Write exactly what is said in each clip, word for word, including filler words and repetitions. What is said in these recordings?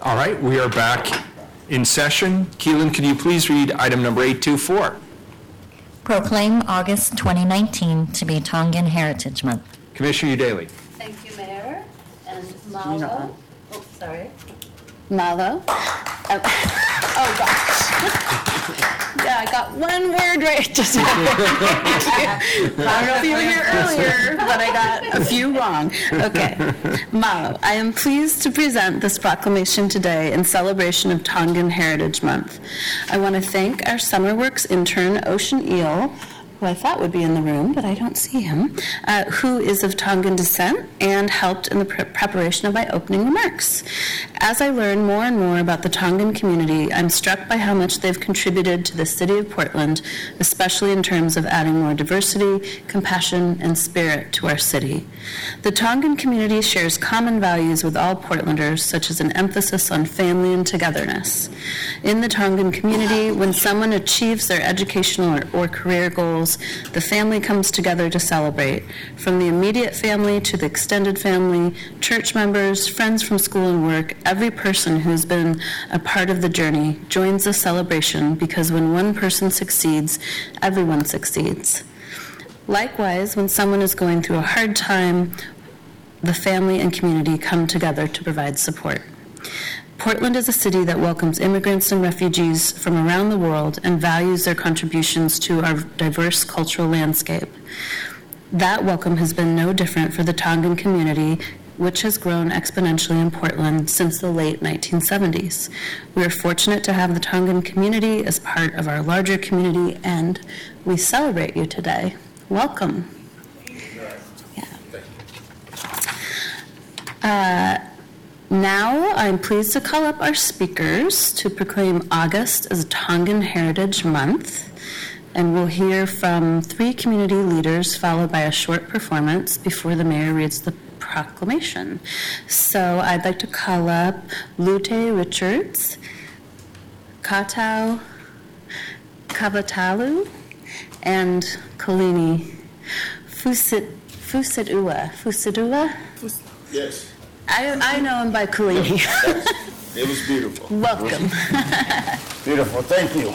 All right, we are back in session. Keelan, could you please read item number eight two four? Proclaim August twenty nineteen to be Tongan Heritage Month. Commissioner Udaley. Thank you, Mayor. And Malo. Oh, sorry. Malo. Oh, oh gosh. Yeah, I got one word right. Just I don't know if you were here earlier, but I got a few wrong. Okay. Malo, I am pleased to present this proclamation today in celebration of Tongan Heritage Month. I want to thank our SummerWorks intern, Ocean Eel, who I thought would be in the room, but I don't see him, uh, who is of Tongan descent and helped in the pre- preparation of my opening remarks. As I learn more and more about the Tongan community, I'm struck by how much they've contributed to the city of Portland, especially in terms of adding more diversity, compassion, and spirit to our city. The Tongan community shares common values with all Portlanders, such as an emphasis on family and togetherness. In the Tongan community, when someone achieves their educational or, or career goals, the family comes together to celebrate. From the immediate family to the extended family, church members, friends from school and work, every person who's been a part of the journey joins the celebration because when one person succeeds, everyone succeeds. Likewise, when someone is going through a hard time, the family and community come together to provide support. Portland is a city that welcomes immigrants and refugees from around the world and values their contributions to our diverse cultural landscape. That welcome has been no different for the Tongan community, which has grown exponentially in Portland since the late nineteen seventies. We are fortunate to have the Tongan community as part of our larger community, and we celebrate you today. Welcome. Yeah. Uh, Now, I'm pleased to call up our speakers to proclaim August as Tongan Heritage Month, and we'll hear from three community leaders, followed by a short performance before the mayor reads the proclamation. So I'd like to call up Lute Richards, Katau Kavatalu, and Kalini Fusit, Fusidua. Fusidua? Yes. I, I know him by Kalini. It was beautiful. Welcome. Beautiful, thank you.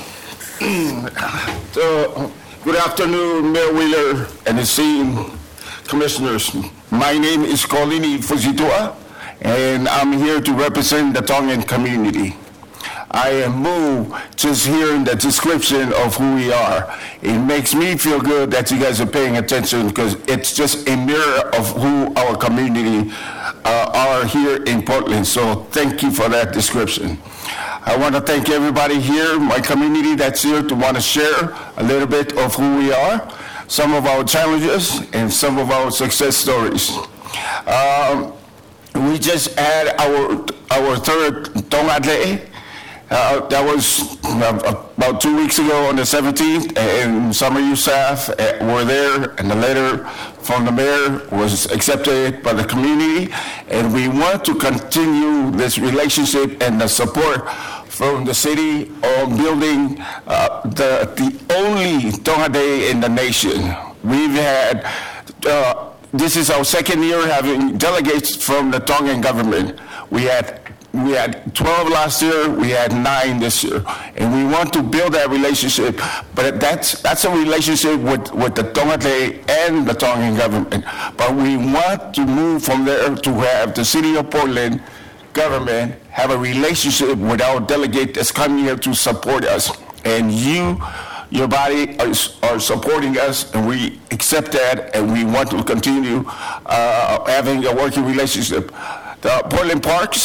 So, good afternoon, Mayor Wheeler and esteemed commissioners. My name is Kolini Fusitua, and I'm here to represent the Tongan community. I am moved just hearing the description of who we are. It makes me feel good that you guys are paying attention because it's just a mirror of who our community uh, are here in Portland. So thank you for that description. I want to thank everybody here, my community that's here to want to share a little bit of who we are, some of our challenges, and some of our success stories. Um, we just had our, our third Tonga Day. Uh, that was uh, about two weeks ago on the seventeenth, and some of you staff uh, were there, and the letter from the mayor was accepted by the community, and we want to continue this relationship and the support from the city on building uh, the, the only Tonga Day in the nation. We've had, uh, this is our second year having delegates from the Tongan government. We had We had twelve last year, we had nine this year. And we want to build that relationship, but that's that's a relationship with, with the Tonga Day and the Tongan government. But we want to move from there to have the city of Portland government have a relationship with our delegate that's coming here to support us. And you, your body are, are supporting us, and we accept that, and we want to continue uh, having a working relationship. The Portland Parks,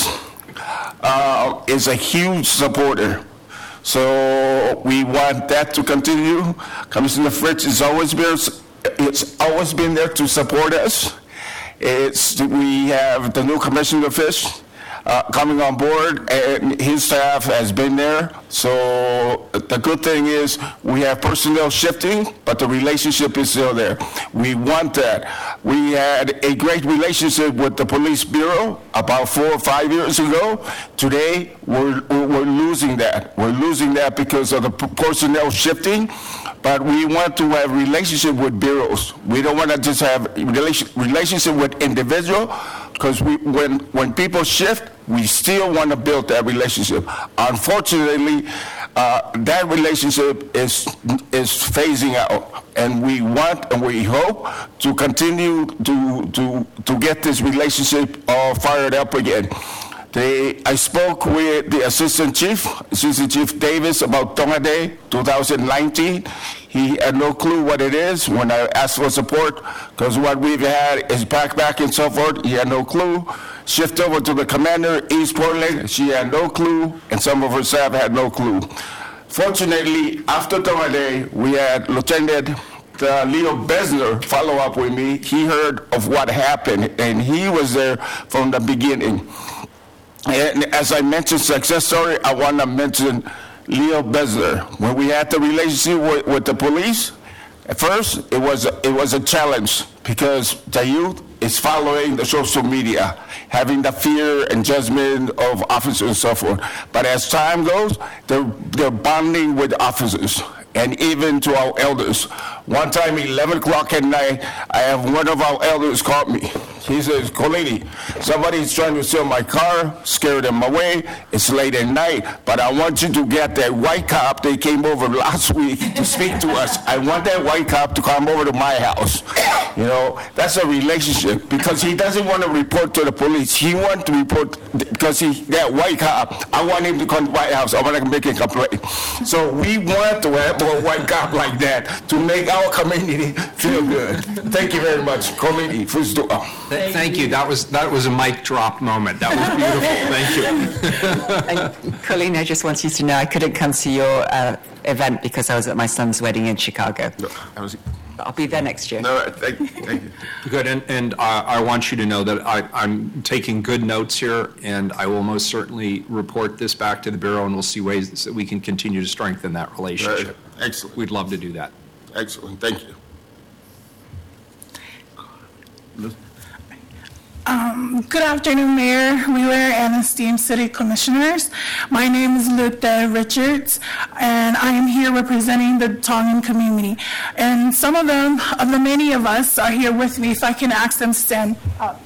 Uh, is a huge supporter. So we want that to continue. Commissioner Fritz has always been, it's always been there to support us. It's, we have the new Commissioner Fish uh, coming on board, and his staff has been there. So the good thing is we have personnel shifting, but the relationship is still there. We want that. We had a great relationship with the police bureau about four or five years ago. Today, we're, we're losing that. We're losing that because of the personnel shifting, but we want to have relationship with bureaus. We don't want to just have relation, relationship with individual, because we, when, when people shift, we still want to build that relationship. Unfortunately, uh, that relationship is, is phasing out, and we want and we hope to continue to, to, to get this relationship uh, fired up again. They, I spoke with the Assistant Chief, Assistant Chief Davis, about Tonga Day two thousand nineteen. He had no clue what it is when I asked for support, because what we've had is backpack and so forth. He had no clue. Shift over to the commander, East Portland. She had no clue, and some of her staff had no clue. Fortunately, after Tonga Day, we had Lieutenant uh, Leo Besner follow up with me. He heard of what happened, and he was there from the beginning. And as I mentioned success story, I want to mention Leo Besler. When we had the relationship with, with the police, at first it was a, it was a challenge, because the youth is following the social media, having the fear and judgment of officers and so forth. But as time goes, they're they're bonding with officers and even to our elders. One time, eleven o'clock at night, I have one of our elders call me. He says, Colini, somebody's trying to steal my car, scare them away. It's late at night, but I want you to get that white cop that came over last week to speak to us. I want that white cop to come over to my house. You know, that's a relationship, because he doesn't want to report to the police. He wants to report, because he, that white cop, I want him to come to my house. I want to make a complaint. So we want to have a white cop like that to make our community feel good. Thank you very much. Colini, Fusdoa. Thank you. That was, that was a mic drop moment. That was beautiful. Thank you. And Colleen, I just want you to know I couldn't come to your uh, event because I was at my son's wedding in Chicago. No, I was, But I'll be there next year. no, thank you, thank you. Good, and, and uh, I want you to know that I, I'm taking good notes here, and I will most certainly report this back to the Bureau, and we'll see ways that we can continue to strengthen that relationship. Excellent, We'd love to do that. excellent, thank you. Good afternoon, Mayor Wheeler and esteemed city commissioners. My name is Luther Richards, and I am here representing the Tongan community. And some of them, of the many of us, are here with me. If I can ask them to stand up.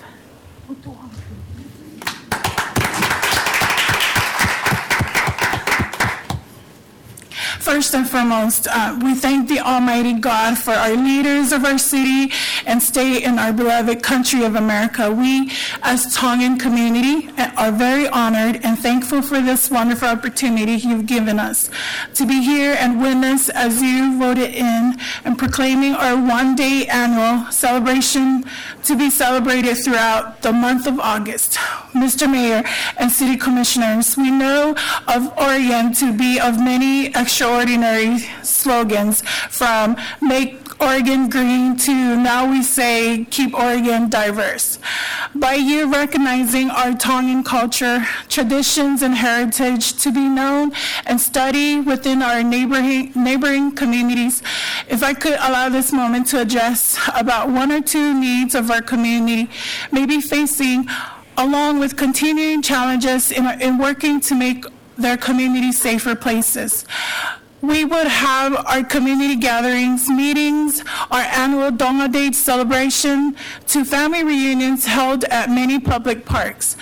First and foremost, uh, we thank the Almighty God for our leaders of our city and state and our beloved country of America. We, as Tongan community, are very honored and thankful for this wonderful opportunity you've given us to be here and witness as you voted in and proclaiming our one-day annual celebration to be celebrated throughout the month of August. Mister Mayor and City Commissioners, we know of Oregon to be of many extraordinary slogans, from Make Oregon Green to now we say Keep Oregon Diverse. By you recognizing our Tongan culture, traditions, and heritage to be known and studied within our neighboring, neighboring communities, if I could allow this moment to address about one or two needs of our community may be facing, along with continuing challenges in, in working to make their communities safer places. We would have our community gatherings, meetings, our annual Tonga Day celebration, to family reunions held at many public parks.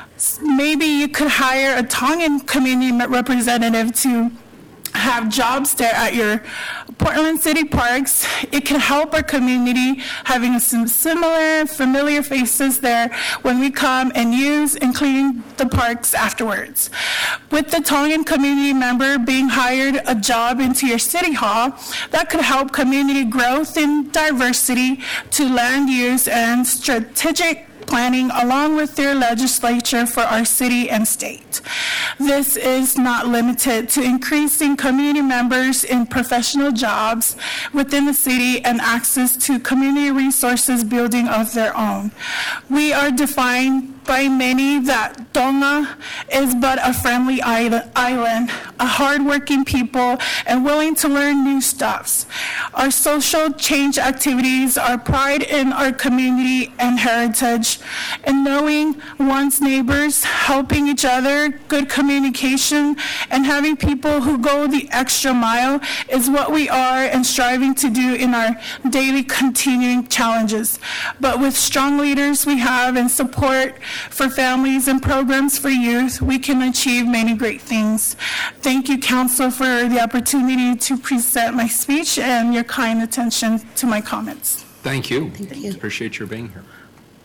Maybe you could hire a Tongan community representative to have jobs there at your Portland City Parks. It can help our community having some similar, familiar faces there when we come and use and clean the parks afterwards. With the Tongan community member being hired a job into your city hall, that could help community growth and diversity to land use and strategic planning along with their legislature for our city and state. This is not limited to increasing community members in professional jobs within the city and access to community resources building of their own. We are defined by many that Tonga is but a friendly island, a hardworking people and willing to learn new stuffs. Our social change activities are pride in our community and heritage, and knowing one's neighbors, helping each other, good communication, and having people who go the extra mile is what we are and striving to do in our daily continuing challenges. But with strong leaders we have and support for families and programs for youth, we can achieve many great things. Thank you, Council, for the opportunity to present my speech and your kind attention to my comments. Thank you. Thank you. Appreciate your being here.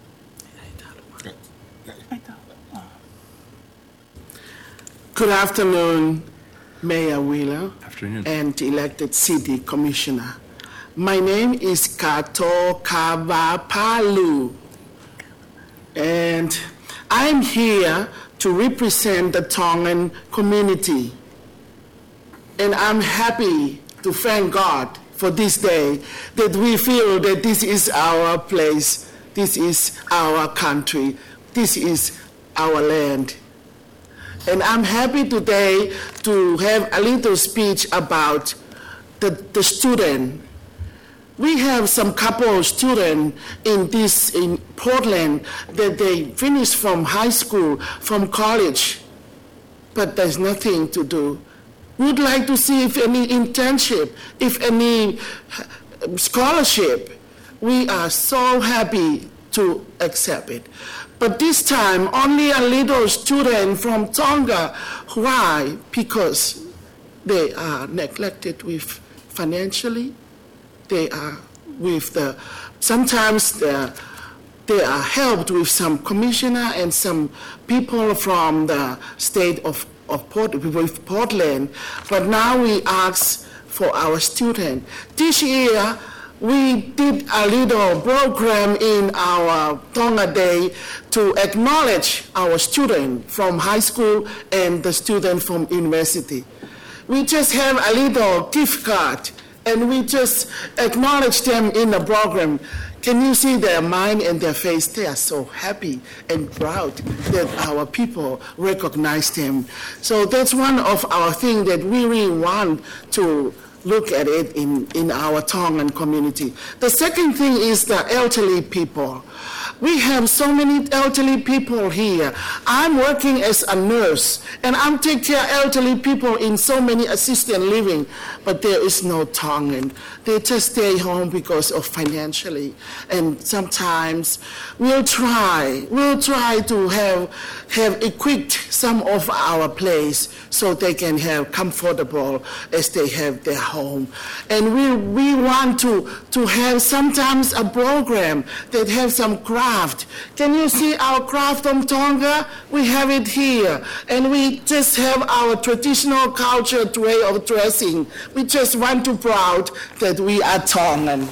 Good afternoon, Mayor Wheeler. Afternoon. And elected city commissioner. My name is Kato Kavapalu, and I'm here to represent the Tongan community. And I'm happy to thank God for this day, that we feel that this is our place, this is our country, this is our land. And I'm happy today to have a little speech about the, the student. We have some couple of students in this, in Portland, that they finished from high school, from college, but there's nothing to do. We'd like to see if any internship, if any scholarship. We are so happy to accept it. But this time, only a little student from Tonga. Why? Because they are neglected with financially. They are with the, sometimes the, they are helped with some commissioner and some people from the state of, of Port, with Portland. But now we ask for our student. This year, we did a little program in our Tonga Day to acknowledge our student from high school and the student from university. We just have a little gift card and we just acknowledge them in the program. Can you see their mind and their face? They are so happy and proud that our people recognize them. So that's one of our things that we really want to look at it in, in our Tongan community. The second thing is the elderly people. We have so many elderly people here. I'm working as a nurse, and I'm taking care of elderly people in so many assisted living, but there is no Tongan. They just stay home because of financially. And sometimes we'll try, we'll try to have, have equipped some of our place so they can have comfortable as they have their home. And we, we want to, to have sometimes a program that have some craft. Can you see our craft from Tonga? We have it here. And we just have our traditional culture way of dressing. We just want to proud that we are Tongan.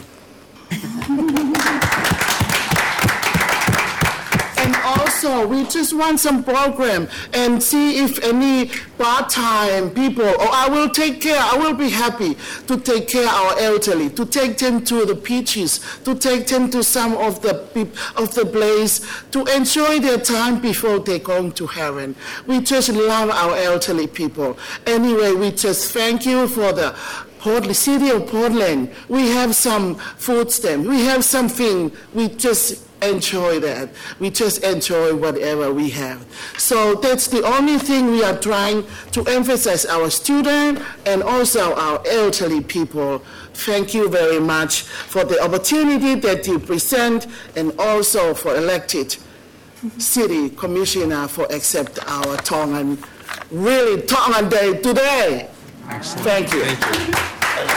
And also, we just want some program and see if any part-time people, or I will take care, I will be happy to take care of our elderly, to take them to the beaches, to take them to some of the of the place, to enjoy their time before they go to heaven. We just love our elderly people. Anyway, we just thank you for the Portland, city of Portland. We have some food stamp. We have something. We just enjoy that. We just enjoy whatever we have. So that's the only thing we are trying to emphasize our students and also our elderly people. Thank you very much for the opportunity that you present and also for elected city commissioner for accept our Tongan, really Tongan Day today. Excellent. Thank you. Thank you.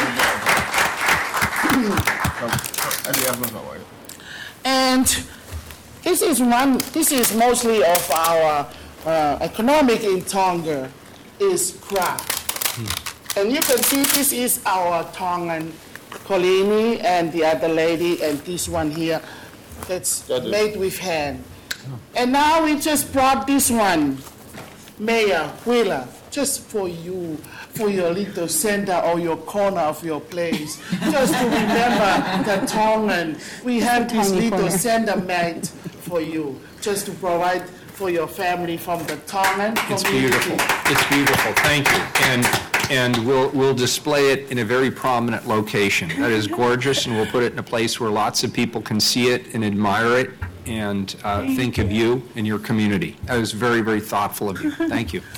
And this is one. This is mostly of our uh, economic in Tonga is craft. Hmm. And you can see this is our Tongan Kolini and the other lady and this one here that's that made with hand. Oh. And now we just brought this one, Mayor Wheeler, just for you, for your little center or your corner of your place, just to remember the Tongan. We have this little center made for you, just to provide for your family from the Tongan community. It's beautiful. It's beautiful. Thank you. And, and we'll, we'll display it in a very prominent location. That is gorgeous, and we'll put it in a place where lots of people can see it and admire it and uh, think of you and your community. That was very, very thoughtful of you. Thank you.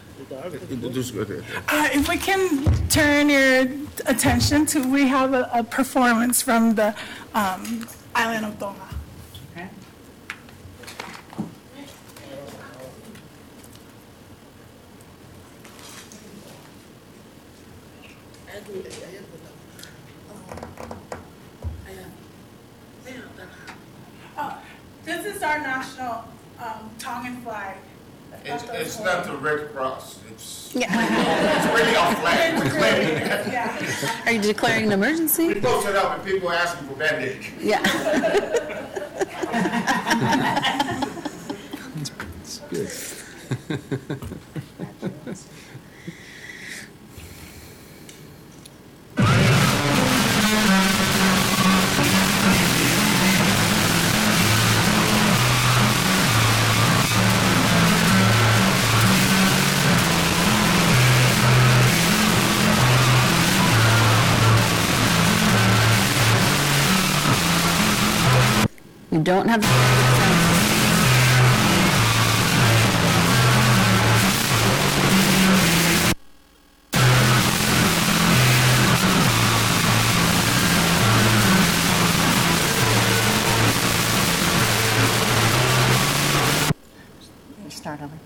Uh, If we can turn your attention to, we have a a performance from the um, island of Tonga. Oh, This is our national um, Tongan flag. It's, it's not the Red Cross, it's, Yeah. it's really our flag. We're claiming it. Yeah. Are you declaring an emergency? We post it up and people asking for Band-Aid. Yeah. It's good. You don't have. Start over.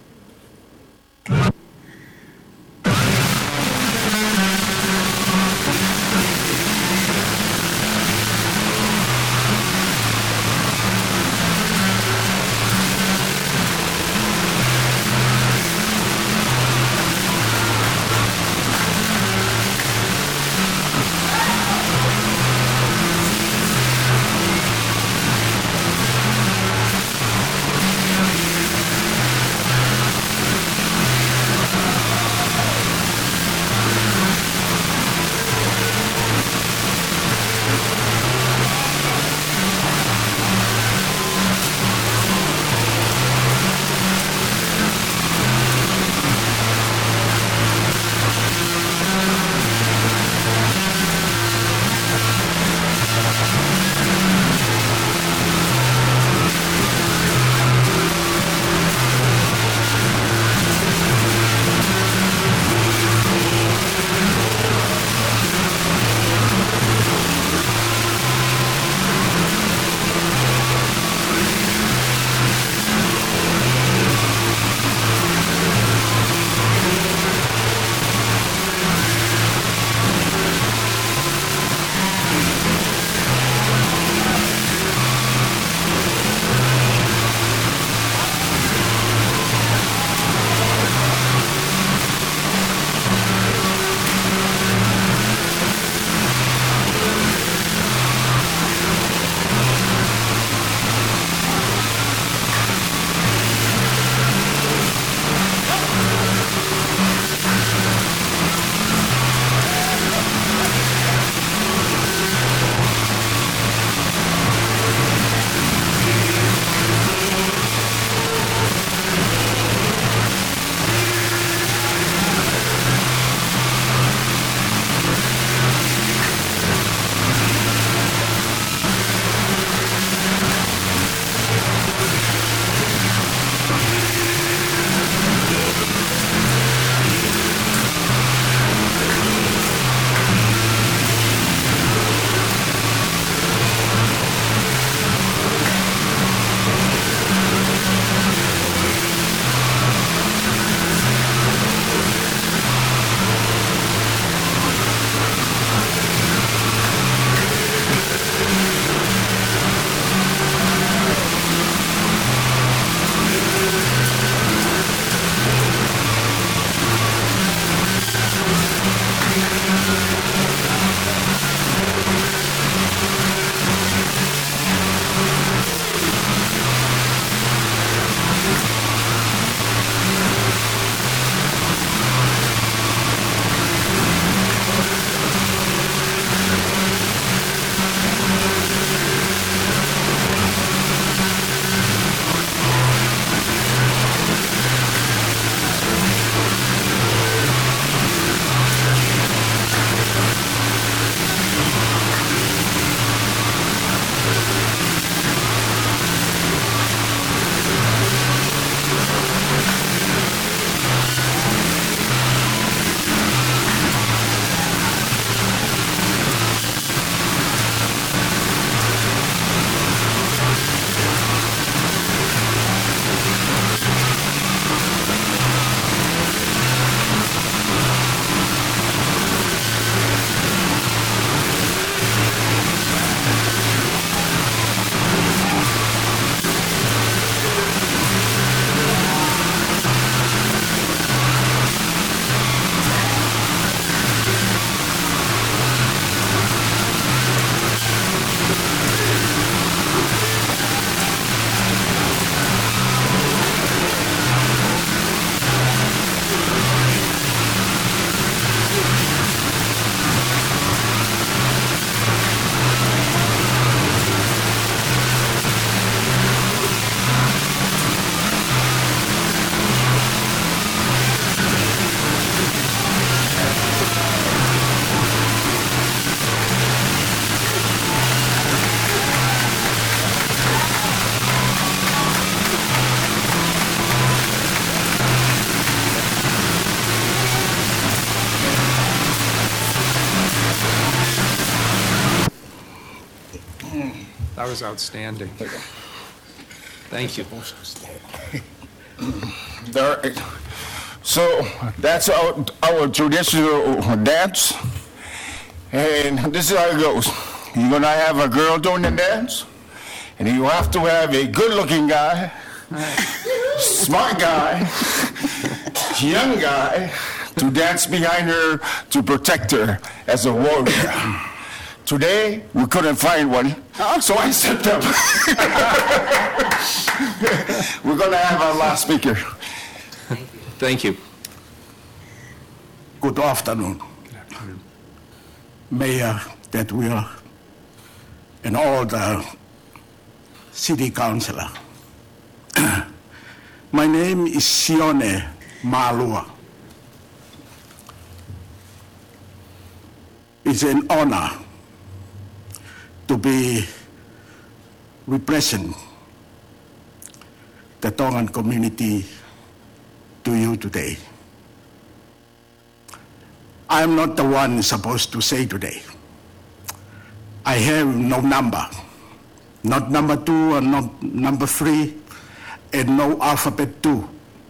That was outstanding. Thank you. There, so that's our, our traditional dance. And this is how it goes. You're gonna have a girl doing the dance, and you have to have a good-looking guy, smart guy, young guy, to dance behind her to protect her as a warrior. Today, we couldn't find one, so I stepped up. We're gonna have our last speaker. Thank you. Good afternoon. Mayor that we are, and all the city councillor. My name is Sione Malua. It's an honor to be represent the Tongan community to you today. I am not the one supposed to say today. I have no number, not number two and not number three, and no alphabet two.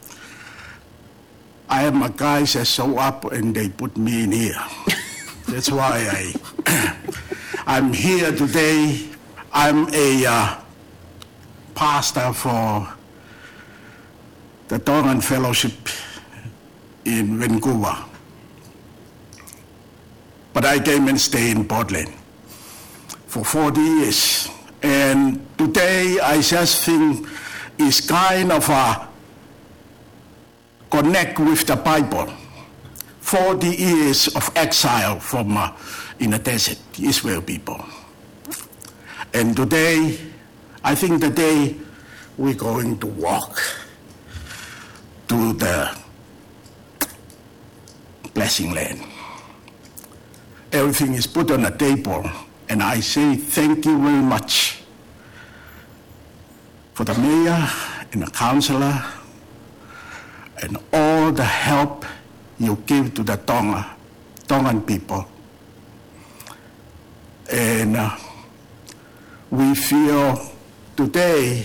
I am a guy that show up and they put me in here. That's why I, I'm here today. I'm a uh, pastor for the Tongan Fellowship in Vancouver. But I came and stayed in Portland for forty years. And today I just think is kind of a connect with the Bible. forty years of exile from uh, in the desert, Israel people. And today, I think the day we're going to walk to the blessing land. Everything is put on the table, and I say thank you very much for the mayor and the councillor and all the help you give to the Tonga, Tongan people. And uh, we feel today,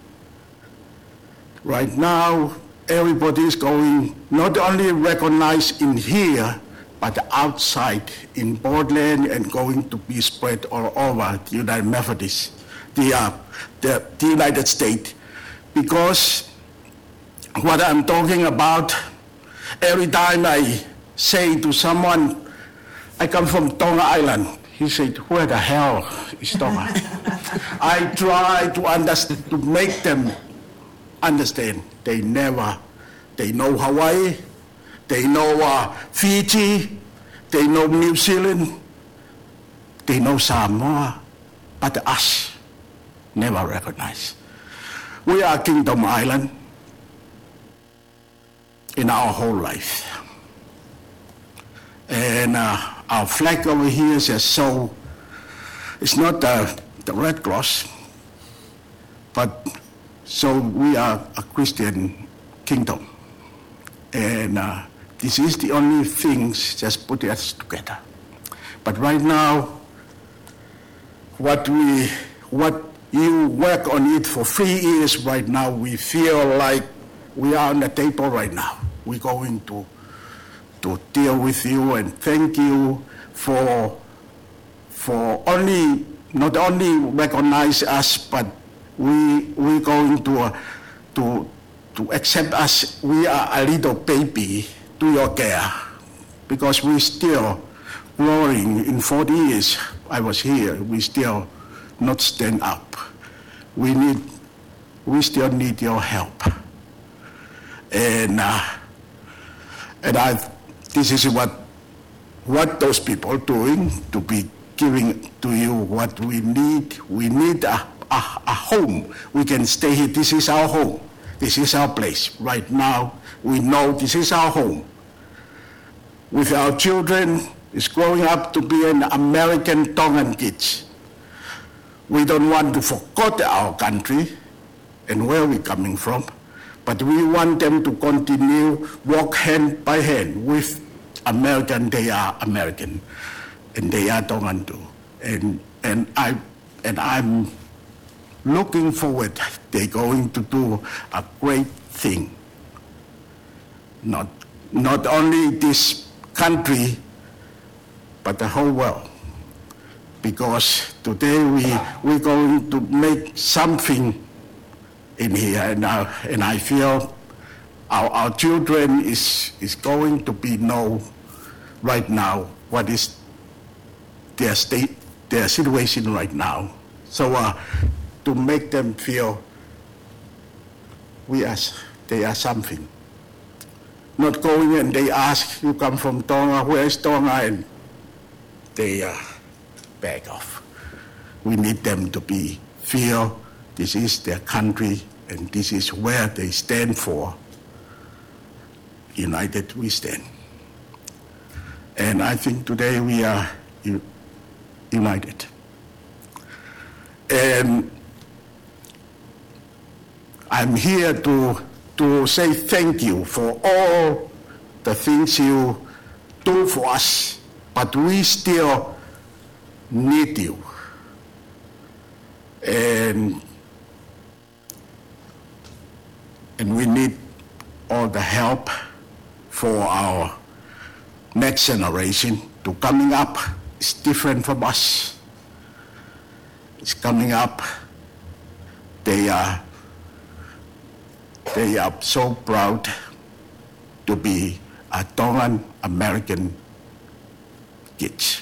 right now, everybody is going, not only recognized in here, but outside in Portland and going to be spread all over the United Methodist, the, uh, the, the United States. Because what I'm talking about, every time I say to someone, I come from Tonga Island, he said, where the hell is Tonga? I try to understand, to make them understand. They never, they know Hawaii, they know uh, Fiji, they know New Zealand, they know Samoa, but us never recognize. We are Kingdom Island in our whole life. And uh, our flag over here says so, it's not the, the Red Cross, but so we are a Christian kingdom. And uh, this is the only things just put us together. But right now, what we, what you work on it for three years right now, we feel like we are on the table right now. We're going to, to deal with you and thank you for, for only, not only recognize us, but we, we're going to, uh, to, to accept us, we are a little baby to your care, because we still growing. In forty years I was here, we still not stand up. We need, we still need your help. And uh, and I, this is what what those people doing to be giving to you what we need. We need a, a, a home. We can stay here. This is our home. This is our place. Right now, we know this is our home. With our children, is growing up to be an American Tongan kids. We don't want to forget our country and where we're coming from, but we want them to continue walk hand by hand with American. They are American, and they are Tongan too. And and I and I'm looking forward. They're going to do a great thing. Not, not only this country, but the whole world. Because today we, we're going to make something in here, and, uh, and I feel our, our children is, is going to be know right now what is their state, their situation right now. So uh, to make them feel we are, they are something. Not going and they ask, you come from Tonga, where is Tonga? And they uh, back off. We need them to be feel this is their country and this is where they stand for. United we stand. And I think today we are u- united. And I'm here to, to say thank you for all the things you do for us, but we still need you. And, and we need all the help for our next generation to coming up. It's different from us. It's coming up. They are, they are so proud to be a Tongan American kids.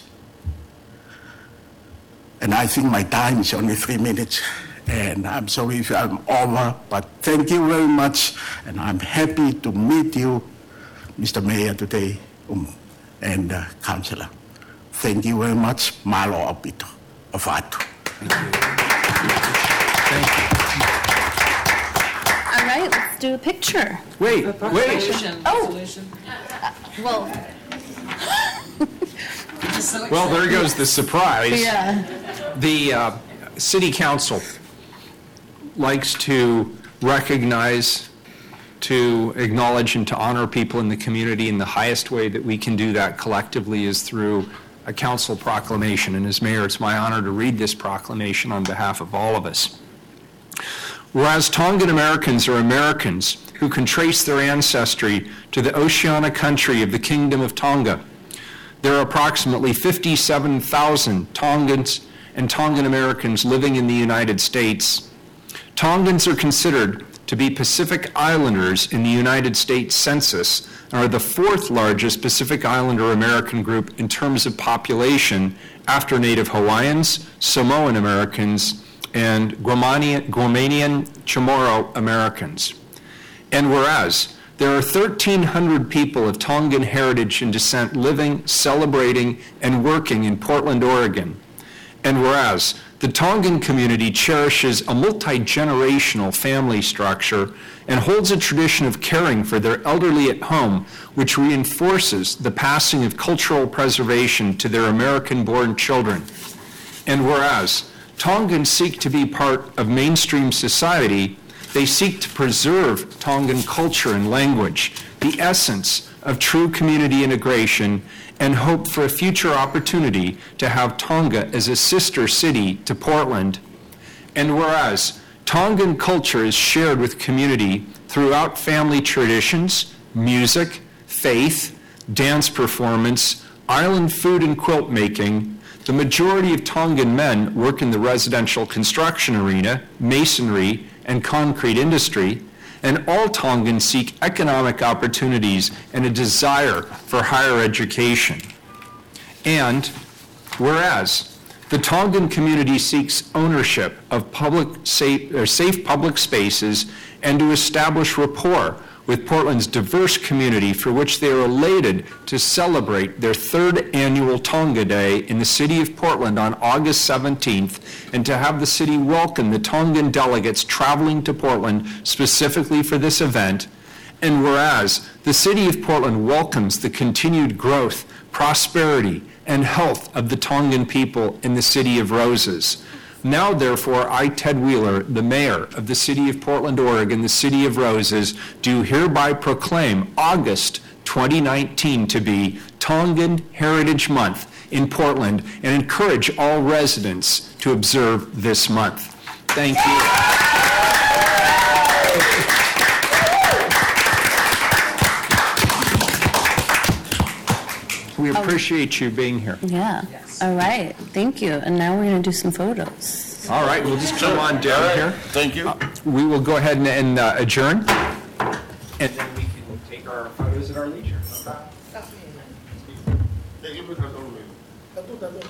And I think my time is only three minutes, and I'm sorry if I'm over, but thank you very much, and I'm happy to meet you, Mister Mayor, today, um, and uh, Councillor. Thank you very much. Malo apito. Ofato. Thank you. All right, let's do a picture. Wait, wait. Oh, well, Well, there goes the surprise. yeah. The uh, city council likes to recognize, to acknowledge, and to honor people in the community, and the highest way that we can do that collectively is through a council proclamation. And as mayor, it's my honor to read this proclamation on behalf of all of us. Whereas Tongan Americans are Americans who can trace their ancestry to the Oceania country of the Kingdom of Tonga, there are approximately fifty-seven thousand Tongans and Tongan Americans living in the United States. Tongans are considered to be Pacific Islanders in the United States Census and are the fourth largest Pacific Islander American group in terms of population after Native Hawaiians, Samoan Americans, and Guamanian, Guamanian Chamorro Americans. And whereas there are thirteen hundred people of Tongan heritage and descent living, celebrating, and working in Portland, Oregon. And whereas the Tongan community cherishes a multi-generational family structure and holds a tradition of caring for their elderly at home, which reinforces the passing of cultural preservation to their American-born children. And whereas Tongans seek to be part of mainstream society, they seek to preserve Tongan culture and language, the essence of true community integration, and hope for a future opportunity to have Tonga as a sister city to Portland. And whereas Tongan culture is shared with community throughout family traditions, music, faith, dance performance, island food and quilt making, the majority of Tongan men work in the residential construction arena, masonry, and concrete industry, and all Tongans seek economic opportunities and a desire for higher education. And whereas the Tongan community seeks ownership of public safe, or safe public spaces and to establish rapport with Portland's diverse community, for which they are elated to celebrate their third annual Tonga Day in the city of Portland on August seventeenth, and to have the city welcome the Tongan delegates traveling to Portland specifically for this event. And whereas the city of Portland welcomes the continued growth, prosperity, and health of the Tongan people in the City of Roses. Now, therefore, I, Ted Wheeler, the mayor of the city of Portland, Oregon, the City of Roses, do hereby proclaim August twenty nineteen to be Tongan Heritage Month in Portland and encourage all residents to observe this month. Thank you. We appreciate you being here. Yeah. All right. Thank you. And now we're going to do some photos. All right, we'll just come on down here. Thank you. We will go ahead and- and uh, adjourn, and then we can take our photos at our leisure.